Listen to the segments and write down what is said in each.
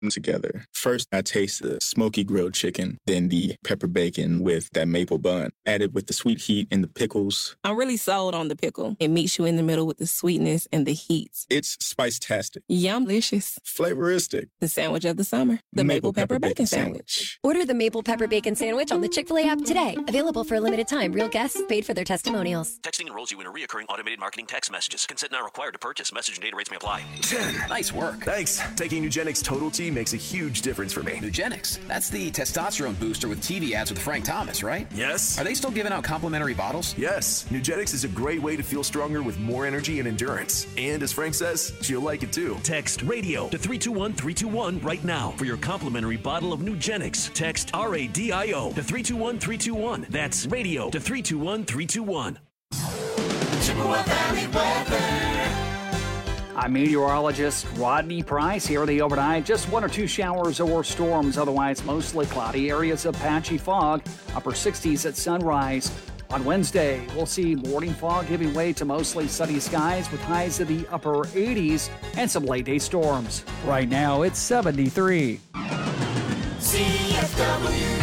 together. First, I taste the smoky grilled chicken, then the pepper bacon with that maple bun, added with the sweet heat and the pickles. I'm really sold on the pickle. It meets you in the middle with the sweetness and the heat. It's spice-tastic. Yum-licious. Flavoristic. The sandwich of the summer. The Maple Pepper Bacon Sandwich. Order the Maple Pepper Bacon Sandwich on the Chick-fil-A app today. Available for a limited time. Real guests paid for their testimonials. Texting enrolls you in a reoccurring automated marketing text messages. Consent not required to purchase. Message and data rates may apply. 10. Nice work. Thanks. Taking Nugenix Total T makes a huge difference for me. Nugenix? That's the testosterone booster with TV ads with Frank Thomas, right? Yes. Are they still giving out complimentary bottles? Yes. Nugenix is a great way to feel stronger with more energy and endurance. And as Frank says, you'll like it too. Text RADIO to 321-321 right now for your complimentary bottle of Nugenix. Text RADIO to 321-321. That's radio to 321-321. Chippewa Valley weather. I'm meteorologist Rodney Price. Here the overnight, just 1 or 2 showers or storms, otherwise mostly cloudy. Areas of patchy fog, upper 60s at sunrise. On Wednesday, we'll see morning fog giving way to mostly sunny skies with highs in the upper 80s and some late-day storms. Right now, it's 73. CFW.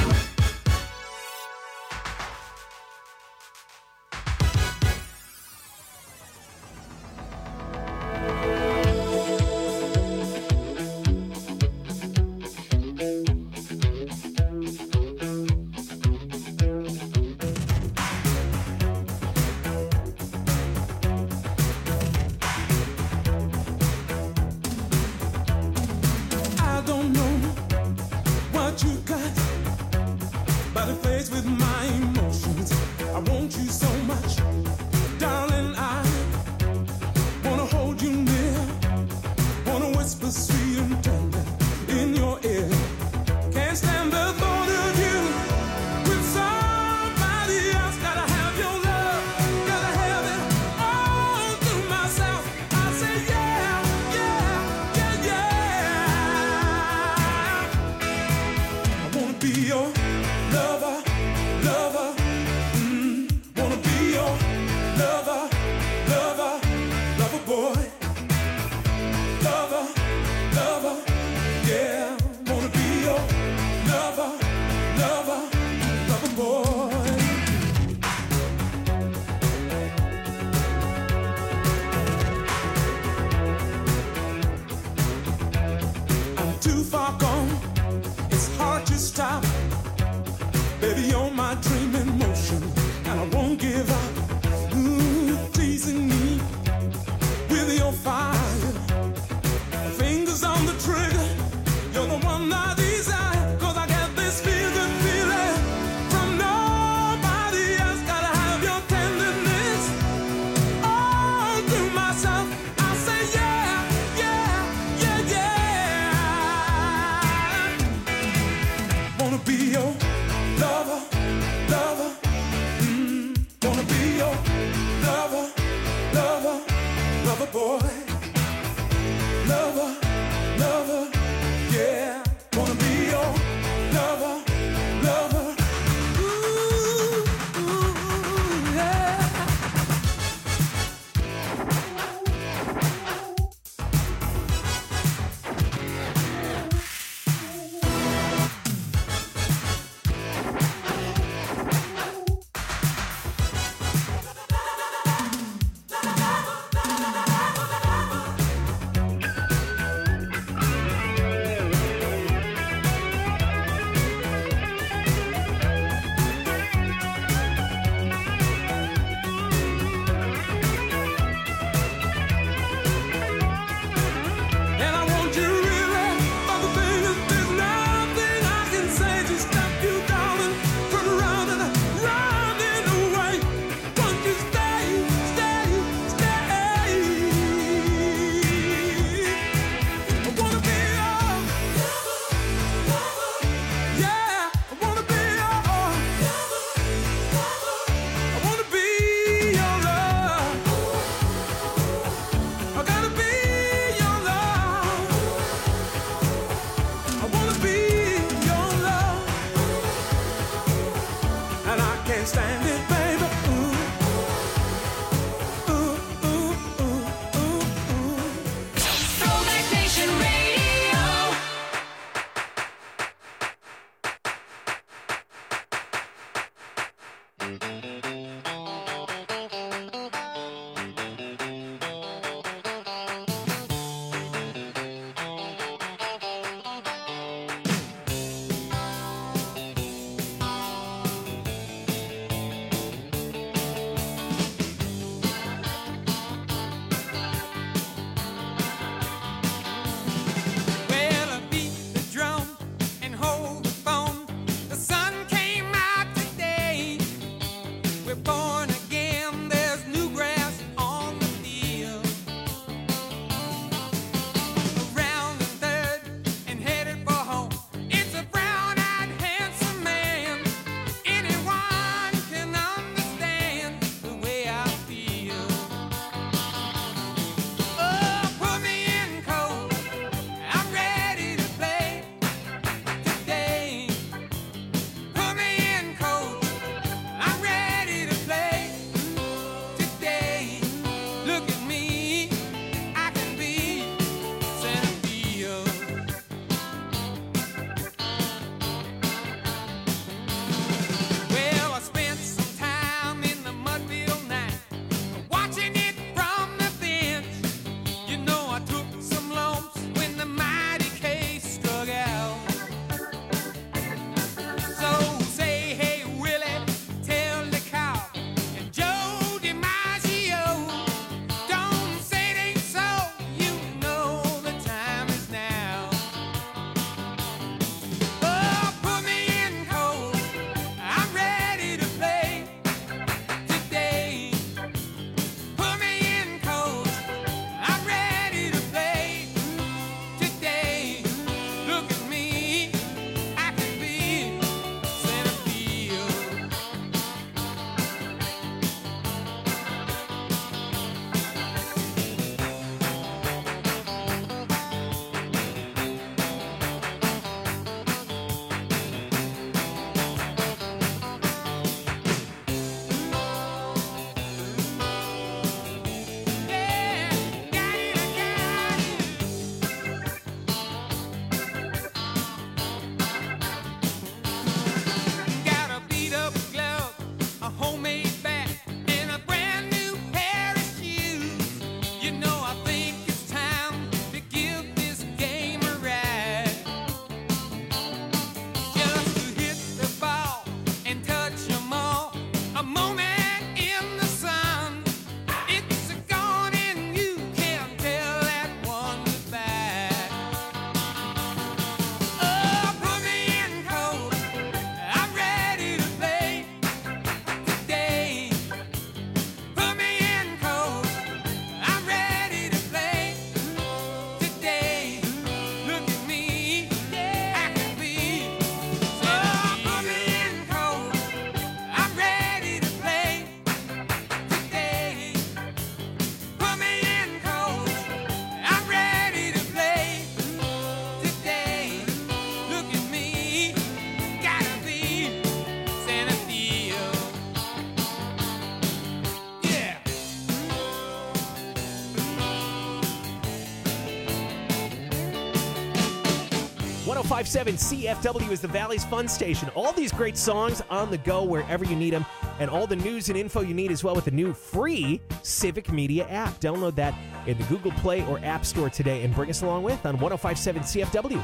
105.7 CFW is the Valley's fun station. All these great songs on the go wherever you need them, and all the news and info you need as well with the new free Civic Media app. Download that in the Google Play or App Store today and bring us along with on 105.7 CFW.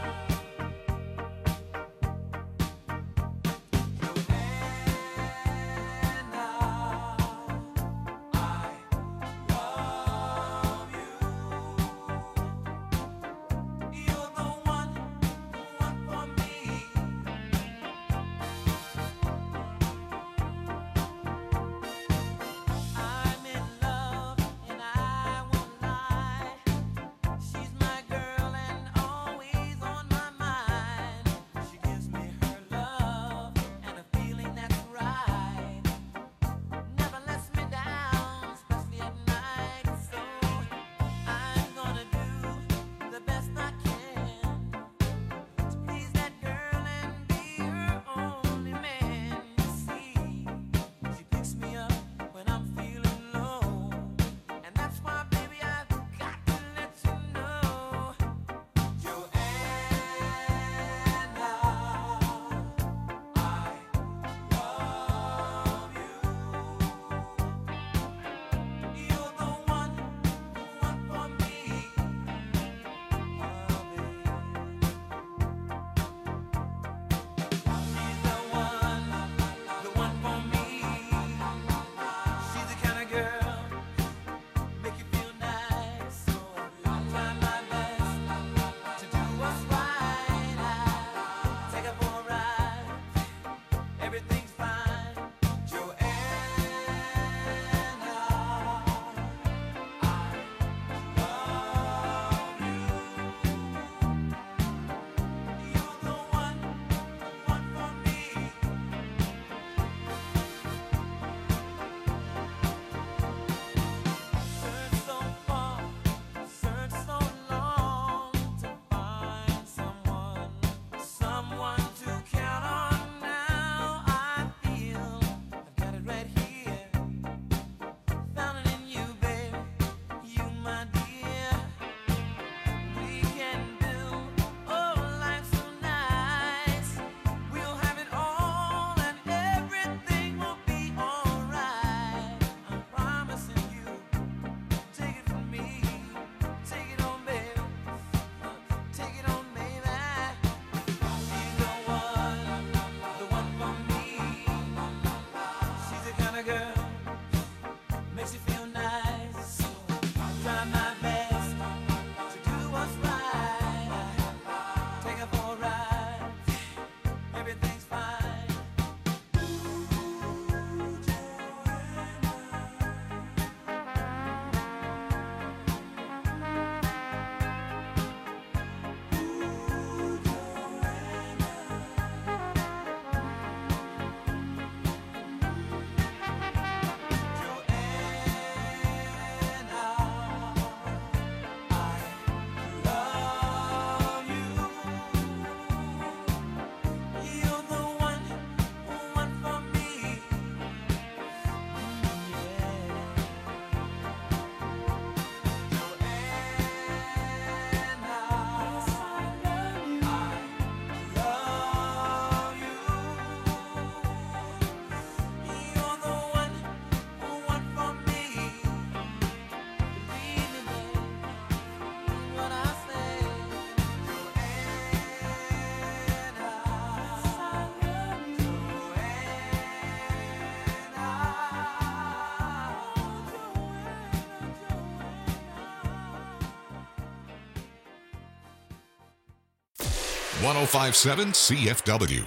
.1057 CFW.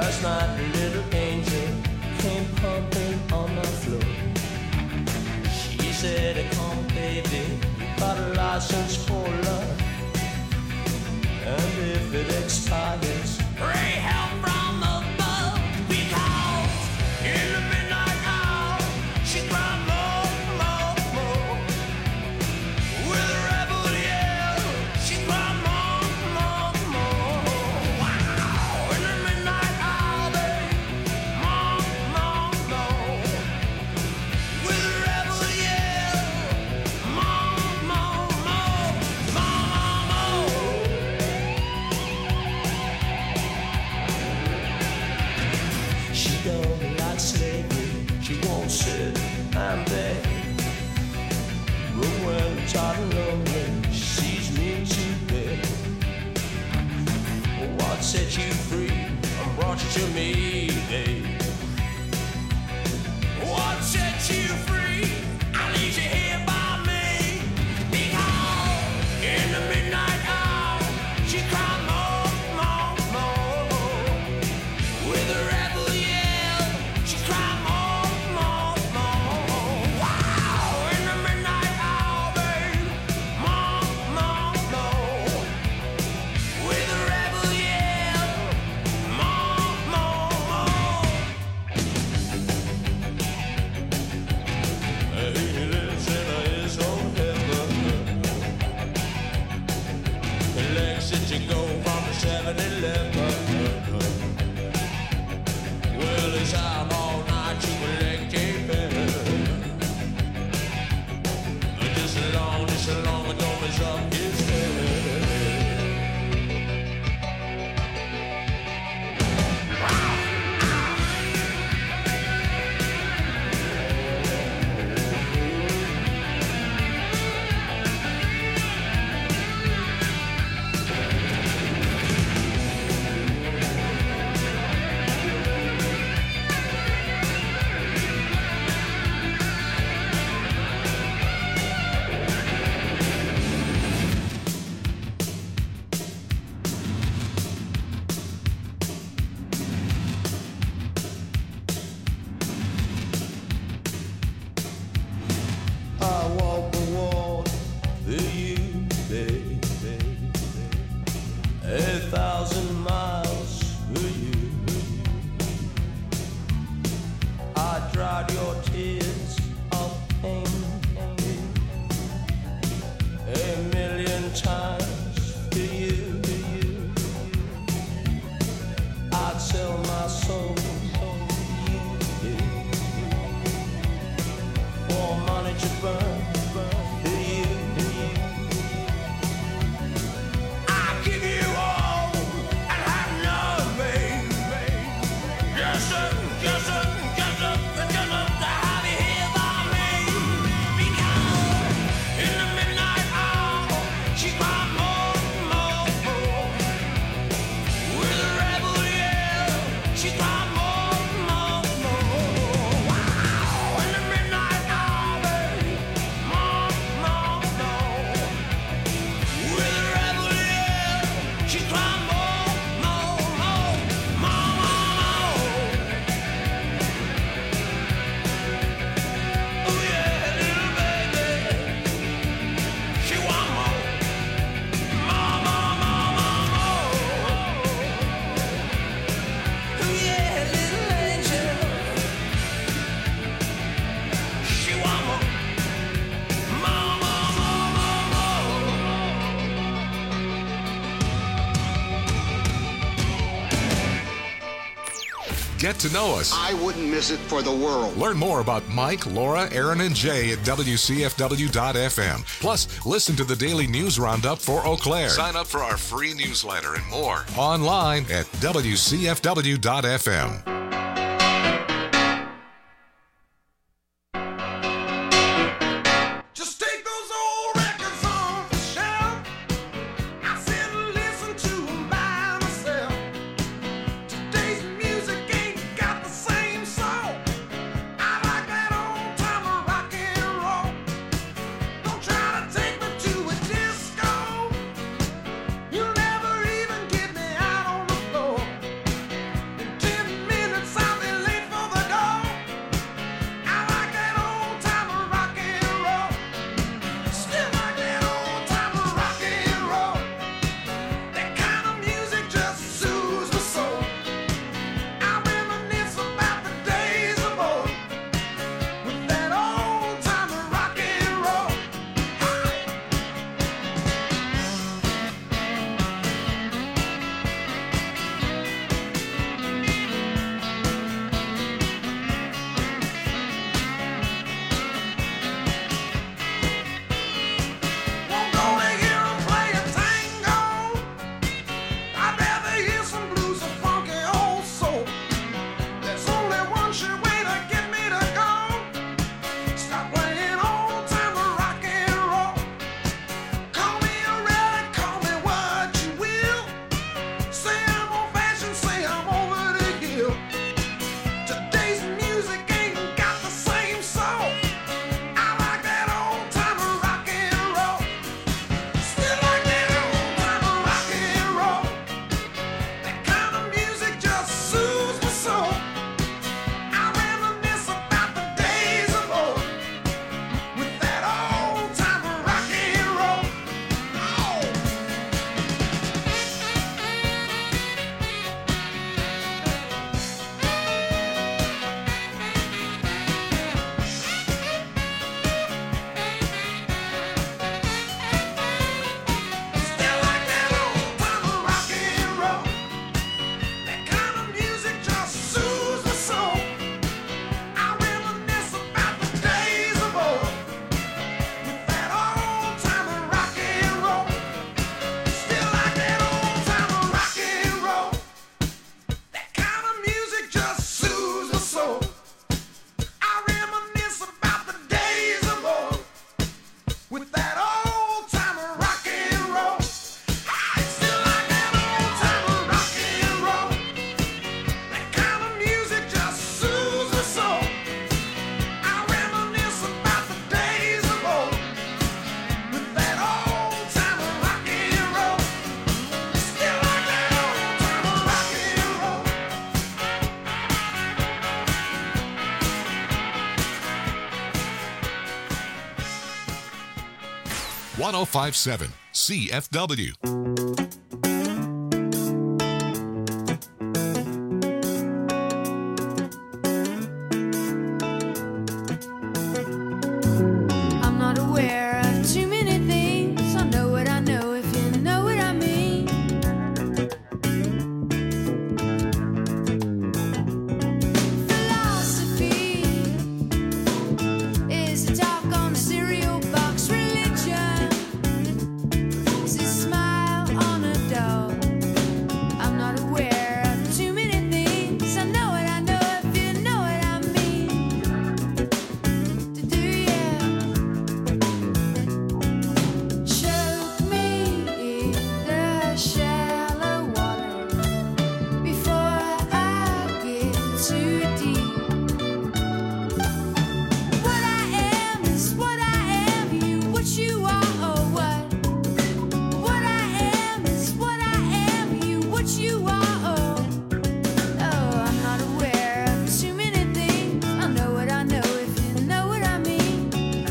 Last night a little angel came pumping on my floor. She said, come baby, you got a license for love, and if it expires, pray help from above. Because in the midnight hour she cried more, more, more. With a rebel yell she cried more, more, more. Wow. In the midnight hour, babe, more, more, more. With a rebel yell, more, more, more, more, more. She don't like slavery, she won't sit and beg. But when I'm tired and lonely, she sees me too big. What set you free and brought you to me, babe? What set you free? I leave you here by me. Because in the midnight hour, she cried more, more, more. With a rebel yell, she cried more, more, more. Wow! In the midnight hour, babe, more, more, more. With a rebel yell, more, more, more. He lives in his own heaven. Legs that you go from the 7-Eleven. Well, it's out all night, you collect a better. Just as long as don't mess up his head. I walk the walk for you, baby. 1,000 miles for you. I dried your tears of pain 1,000,000 times for you. I'd sell my soul for money to burn. I give you all and have none, babe. Just to have you here by me. Because in the midnight hour, she cried more, more, more. With a rebel yell, she cried more, more, more. Wow. In the midnight hour, babe, more, more, more. With a rebel yell, she cried more, more, more, more, more. Oh yeah, little baby, she want more, more, more, more, more, more. Oh yeah, little angel, she want more, more, more, more, more, Get to know us. I wouldn't miss it for the world. Learn more about Mike, Laura, Aaron, and Jay at WCFW.FM. Plus, listen to the daily news roundup for Eau Claire. Sign up for our free newsletter and more online at WCFW.FM. Just take those old records off the shelf. I sit and listen to them by myself. Today's music ain't got the same soul. I like that old time rock and roll. Don't try to take me to a disco. You'll never even get me out on the floor. 1057 CFW. I'm not aware of too many things. I know what I know, if you know what I mean. Philosophy is a talk on a cereal box. Religion is a smile on a dog. I'm not aware of too many things. I know what I know, if you know what I mean. To do, yeah. Choke me in the shallow water before I get too deep. What I am is what I am, you what you are, or what? What I am is what I am, you what you are, oh. Oh, I'm not aware of too many things. I know what I know, if you know what I mean.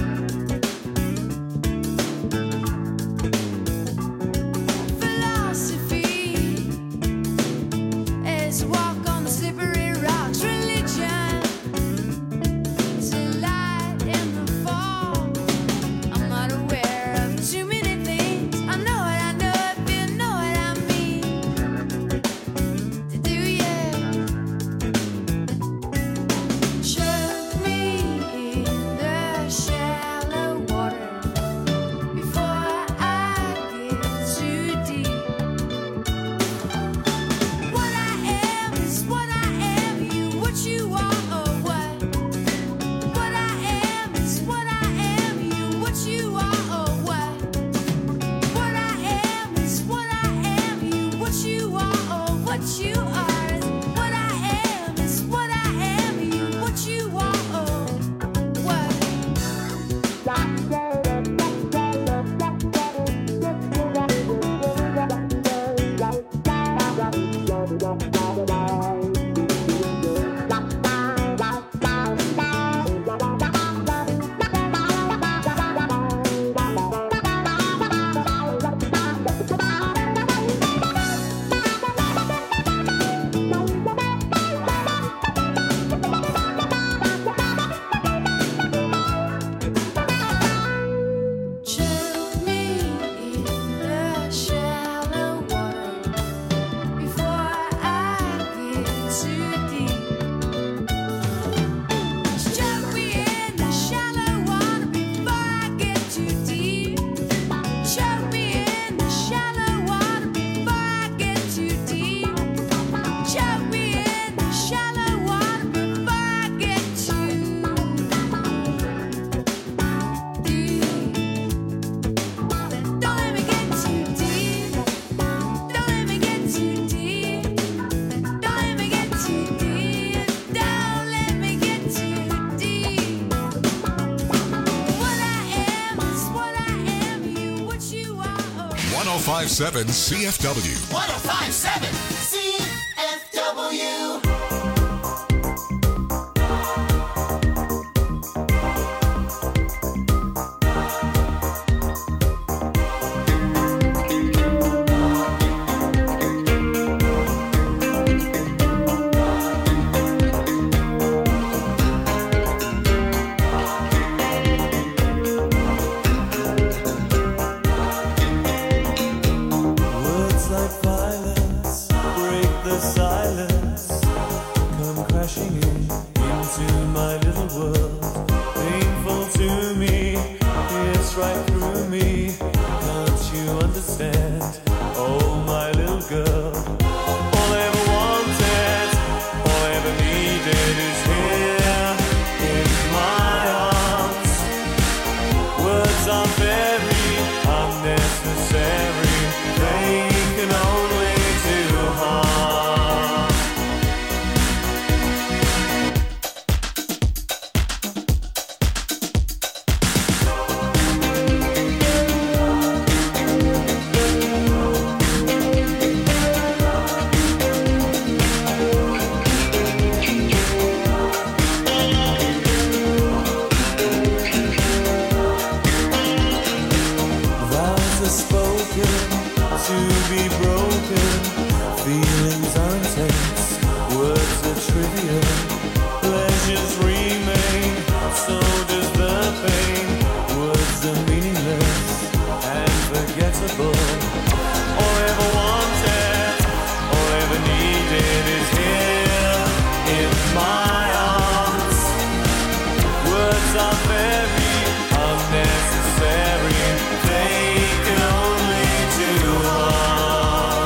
Philosophy is a walk on the slippery rocks. Religion is a light in the fall. I'm not aware of too many things. I know what I know, if you know what I mean. To do, yeah. Choke me in the shallow water before I get too deep. What I am is what I am, you what you are, or what? What I am is what I am, you what you are, or what? What I am is what I am, you what you are, or what you are. What I am is what I am, you what you are, or what? Choke me in the shallow water before I get too deep. Choke me in the shallow water before I get too deep. Choke me in the shallow water before I get too deep. Choke me in the shallow water before I get too deep. Don't let me get too deep. Don't let me get too deep. Don't let me get too deep. Don't let me get too deep. What I am is what I am, you what you are, oh. 1057 CFW. 1057 CFW. Words like violence break the silence, come crashing into my little world. Painful to me, it's right through me. Can't you understand? Oh, my little girl. All I ever wanted, all I ever needed is here in my arms. Words are very unnecessary. They can only do harm. trivial. Pleasures remain, so does the pain. Words are meaningless and forgettable. All I ever wanted, all I ever needed is here in my arms. Words are very unnecessary, they can only do harm.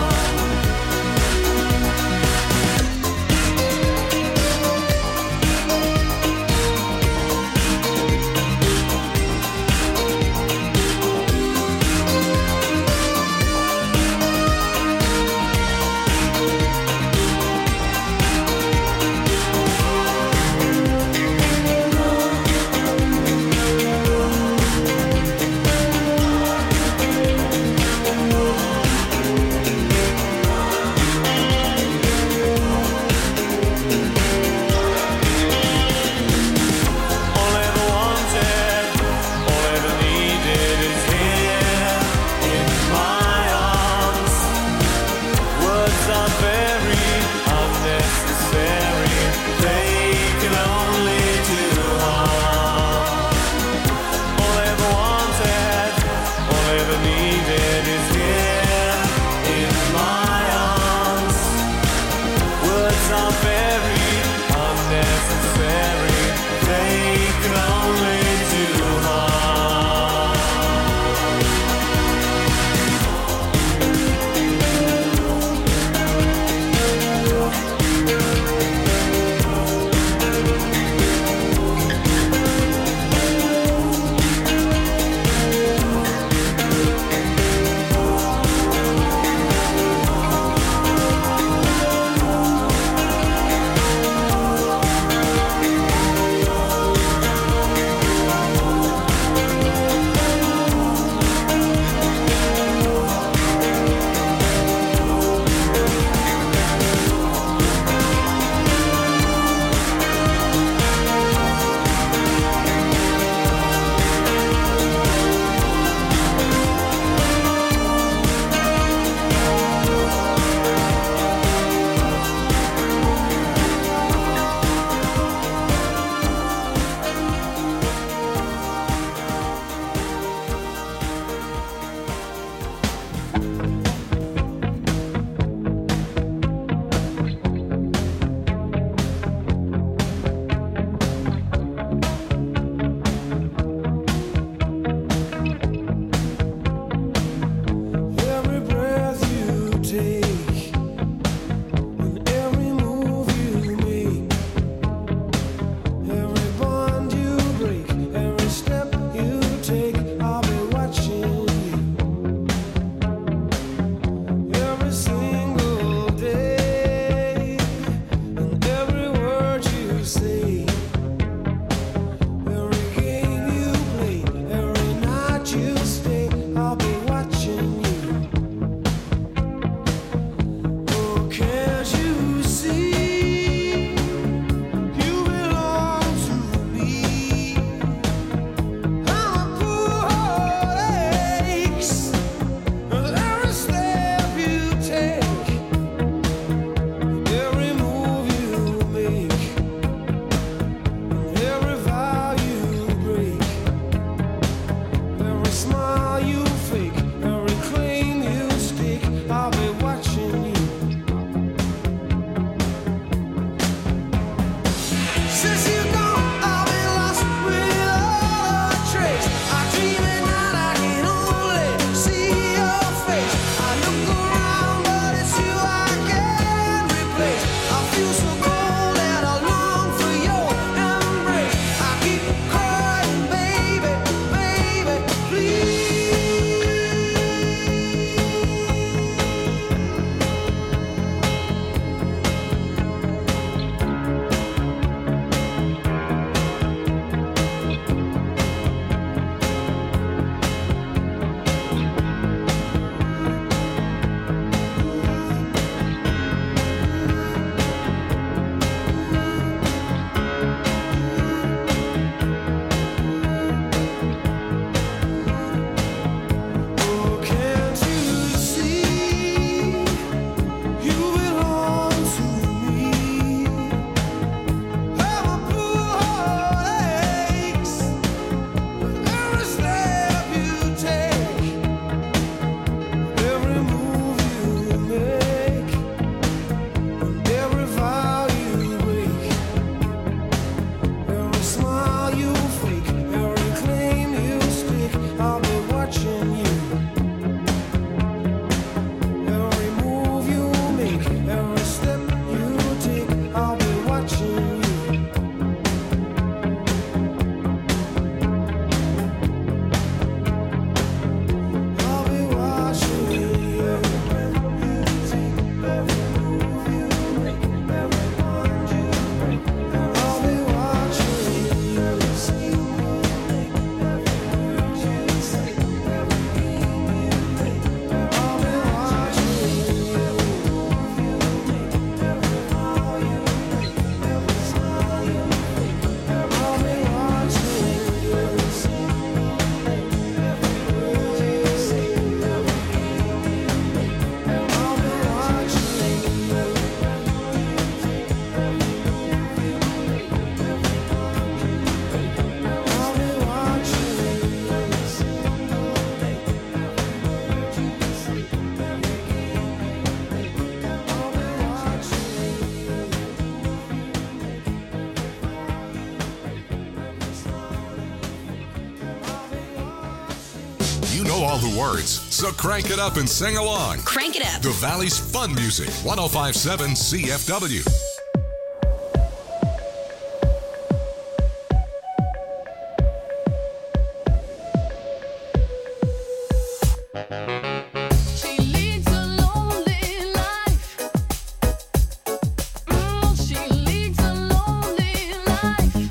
know all the words, so crank it up and sing along. Crank it up. The Valley's fun music, 105.7 CFW. She leads a lonely life. She leads a lonely life.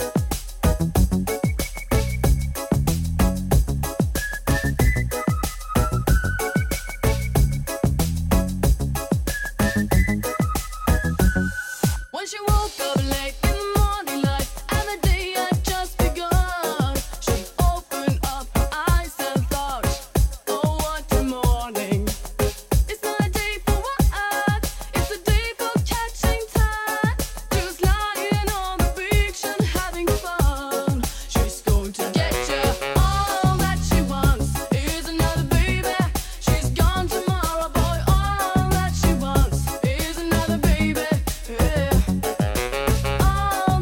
When she woke up late in the morning light and the day had just begun, she opened up her eyes and thought, oh, what a morning. It's not a day for work, it's a day for catching time. Just lying on the beach and having fun. She's going to get you. All that she wants is another baby. She's gone tomorrow, boy. All that she wants is another baby. Yeah. All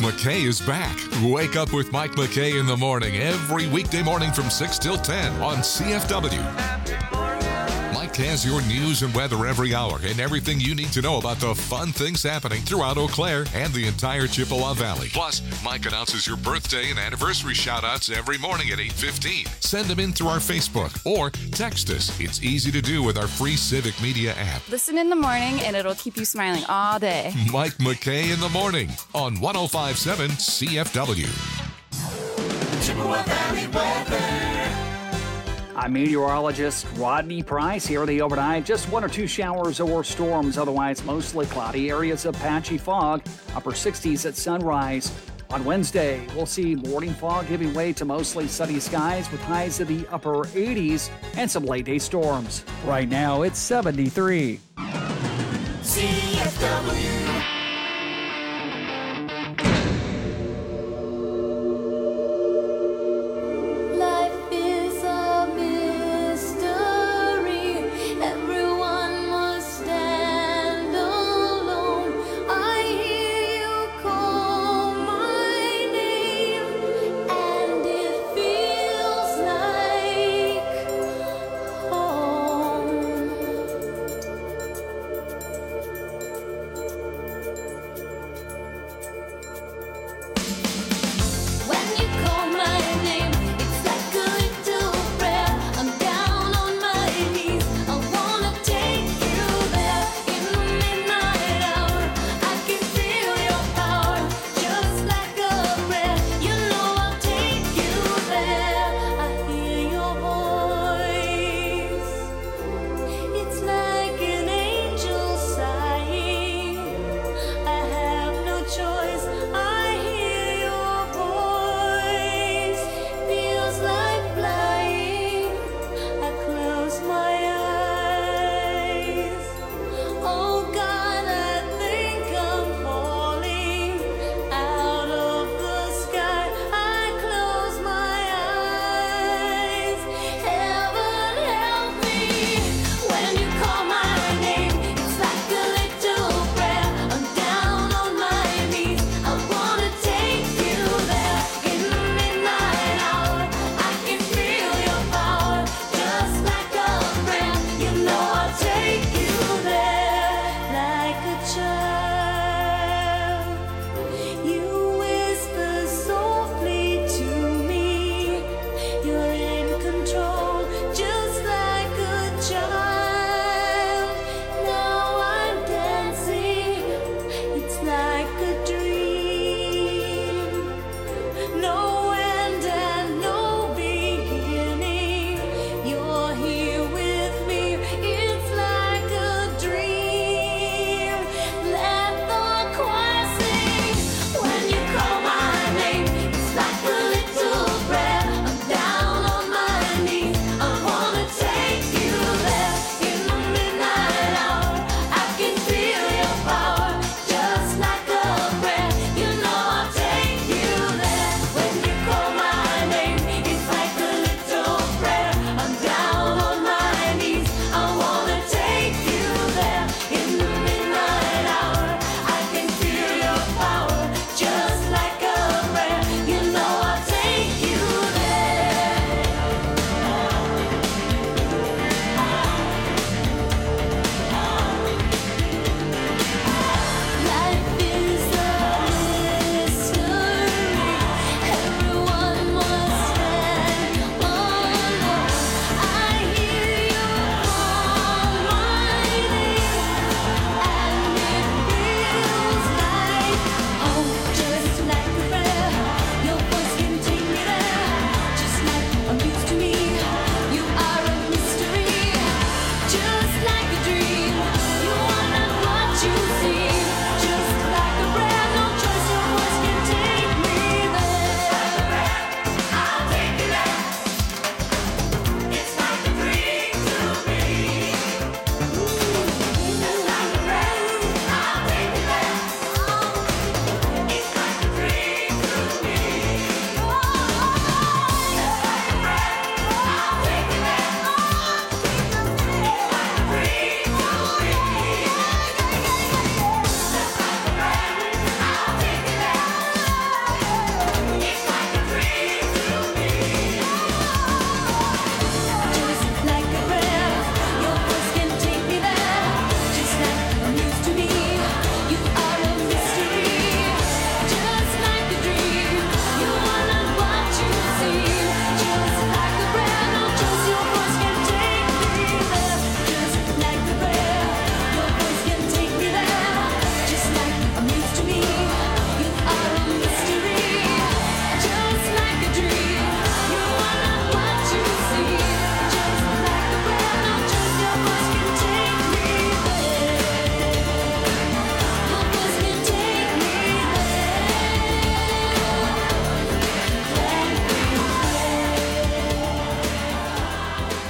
McKay is back. Wake up with Mike McKay in the morning every weekday morning from 6 till 10 on CFW. Mike has your news and weather every hour and everything you need to know about the fun things happening throughout Eau Claire and the entire Chippewa Valley. Plus, Mike announces your birthday and anniversary shout-outs every morning at 8:15. Send them in through our Facebook or text us. It's easy to do with our free Civic Media app. Listen in the morning and it'll keep you smiling all day. Mike McKay in the morning on 105.7 CFW. Chippewa Valley weather. I'm meteorologist Rodney Price here. The overnight, just 1 or 2 showers or storms. Otherwise, mostly cloudy. Areas of patchy fog. Upper 60s at sunrise. On Wednesday, we'll see morning fog giving way to mostly sunny skies with highs in the upper 80s and some late-day storms. Right now, it's 73. CFW. Life is a mystery. Everyone must stand alone. I hear you call my name, and it feels like home.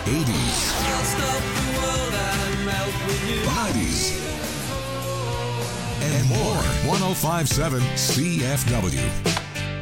80s, I'll stop the world and melt with you. 90s, and more. 105.7 CFW.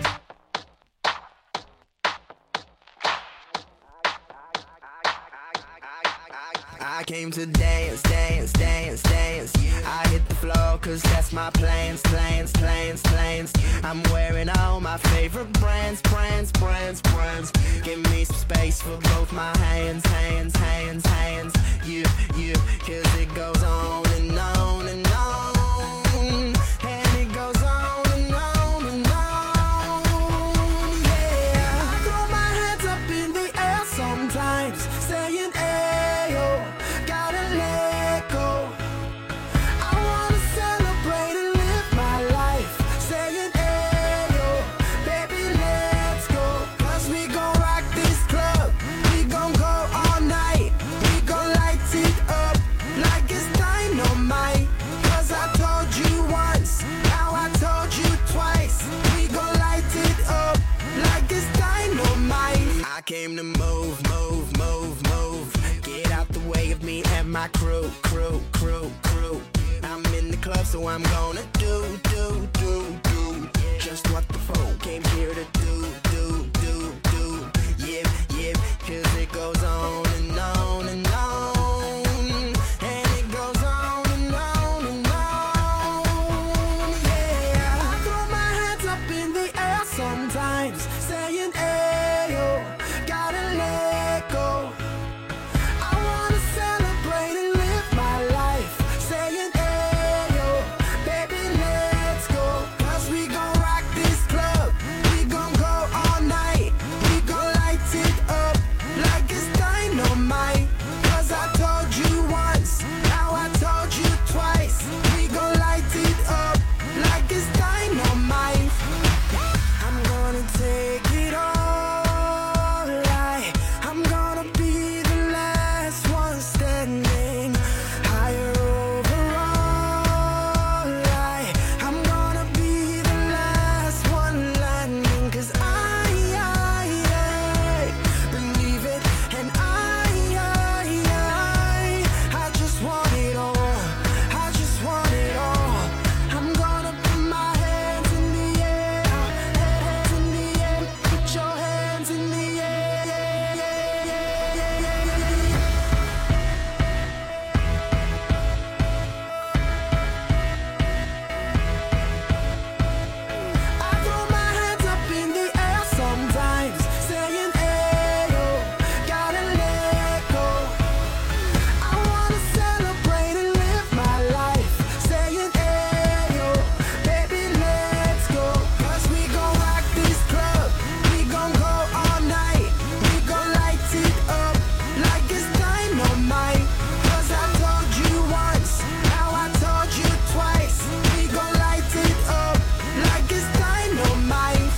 I came to dance, dance, dance, dance. I hit the floor cause that's my plans, plans, plans, plans. I'm wearing all my favorite brands, brands, brands, brands. Give me some space for both my hands, hands, hands, hands. You, cause it goes on and on and on. And it goes on and on and on. Yeah, I throw my hands up in the air sometimes, saying, ayo, gotta let go. I wanna celebrate and live my life, saying, ayo, baby, let's go. Cause we gon' rock this club, we gon' go all night. We gon' light it up like it's dynamite. Cause I told you once, now I told you twice. We gon' light it up like it's dynamite. I came to move, move, move, move. Get out the way of me and my crew, crew, crew, crew. I'm in the club, so I'm gonna do just what the folk came here to do. Yeah, cause it goes on and on and on. And it goes on and on and on. Yeah, I throw my hands up in the air sometimes, saying, ayo, gotta let go. I wanna celebrate and live my life, saying, ayo, baby, let's go. Cause we gon' rock this club, we gon' go all night. We gon' light it up like it's dynamite. Cause I told you once, now I told you twice. We gon' light it up like it's dynamite. I'm gonna take it all right. I'm gonna be the last one standing. Higher overall right. I'm gonna be the last one landing. Cause I believe it. And I just want it all. I just want it all. I'm gonna put my hands in the air. Hands in the air. Put your hands in the air. I throw my hands up in the air sometimes, saying, ayo, gotta let go. I wanna celebrate and live my life, saying, ayo, baby, let's go. Cause we gon' rock this club, we gon' go all night. We gon' light it up like it's dynamite. Cause I told you once, now I told you twice. We gon' light it up like it's dynamite.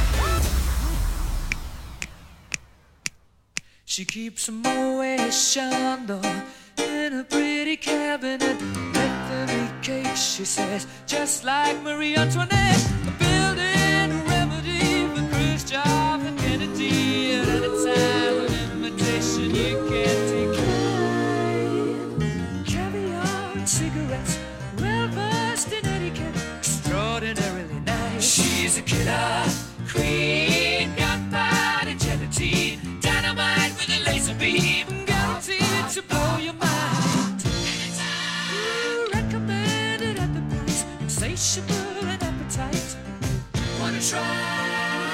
She keeps a Moet Chandon in a pretty cabinet. Let them eat cake, she says, just like Marie Antoinette. Building a remedy for Khrushchev and Kennedy. At any time, an invitation you can't decline. Caviar and cigarettes, well versed in etiquette, extraordinarily nice. She's a killer queen, gunpowder and gelatine, dynamite with a laser beam, guaranteed to blow your mind. Ooh, recommended at the price, insatiable and appetite. Wanna try?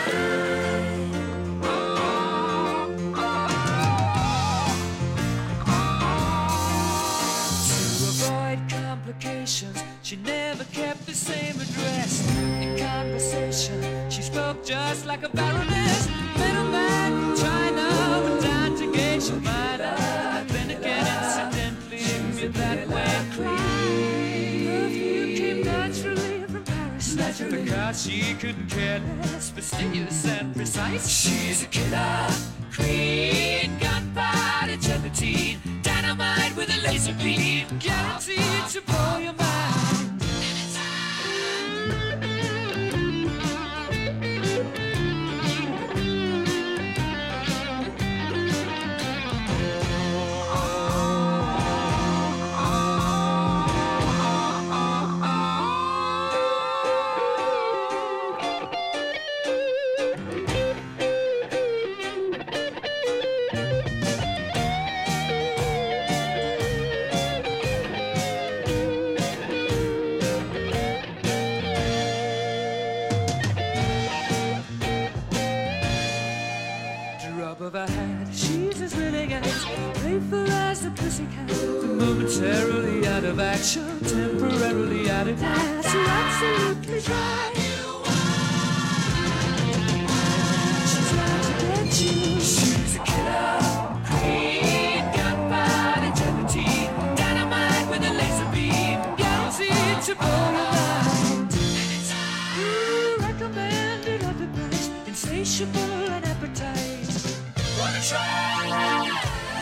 To avoid complications, she never kept the same address. In conversation, she spoke just like a baroness. Middleman from China went down to gauge your mind. Then again, incidentally, you're that way clean. Perfume came naturally from Paris. Because she couldn't care less, fastidious and precise. She's a killer queen, gunpowder gelatine, dynamite with a laser beam, guaranteed to blow your mind. of a hat. She's as willing as playful as the pussycat. Momentarily out of action, temporarily out of class. You're absolutely dry. She's out to get you. She's a killer queen. Gunpowder, gelatine, dynamite with a laser beam. Guaranteed to blow your mind. Recommended at the price, insatiable and appetite. Wanna try?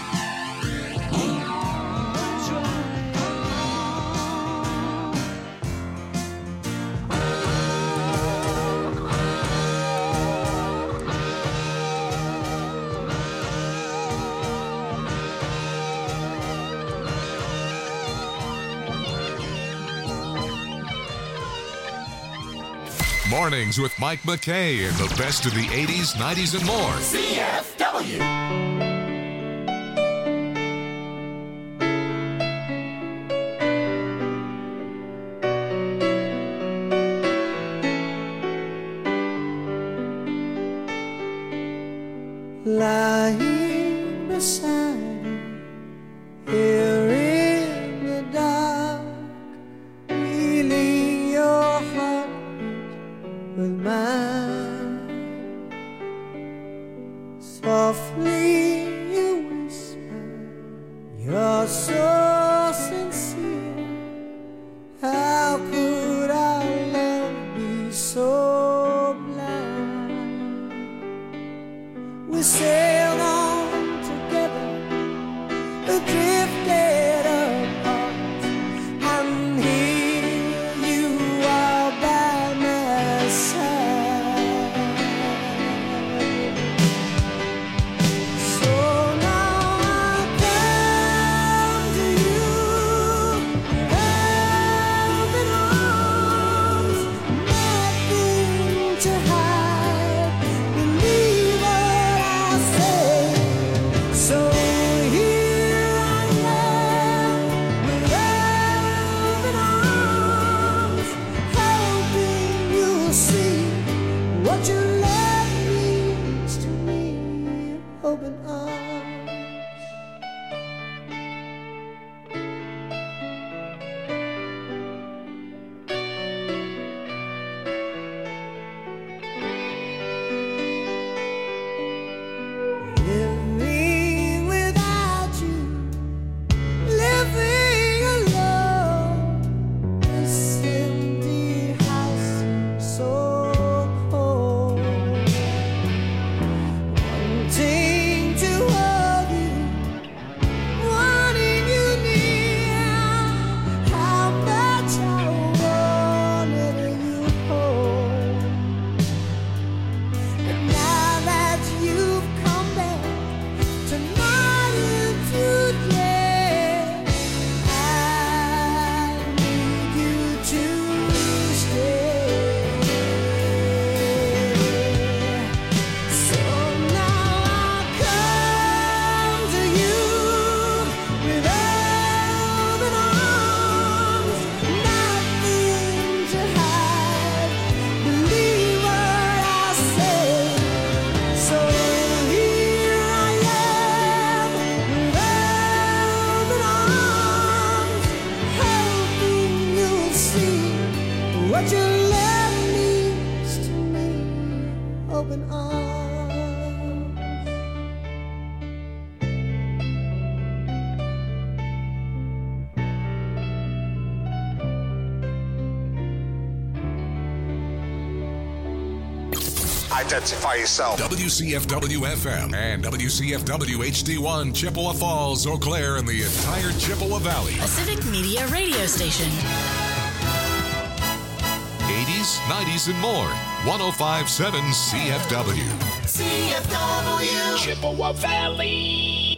Mornings with Mike McKay and the best of the 80s, 90s, and more. CFW. Lying beside you, here in the dark, feeling your heart with mine. Softly you whisper, you're so sincere. How could our love be so blind? We sailed on together, drifted apart, and here you are by my side. So now I come to you, open arms, nothing to hide. Believe what I say. So here I am, with open arms, hoping you'll see what your love means to me. Open arms. Living without you, living alone. This empty house seems so cold. Wanting to hold you, wanting you near. How much I wanted you home. And now that you've come back tonight and today, I need you to stay. So now I come to you with open arms, nothing to hide. Believe what I say. So here I am, with open arms, hoping you'll see what your love means to me. Open arms. Identify yourself. WCFW FM and WCFW HD1 Chippewa Falls, Eau Claire, and the entire Chippewa Valley. A Civic Media radio station. 80s, 90s, and more. 105.7 CFW. CFW. Chippewa Valley.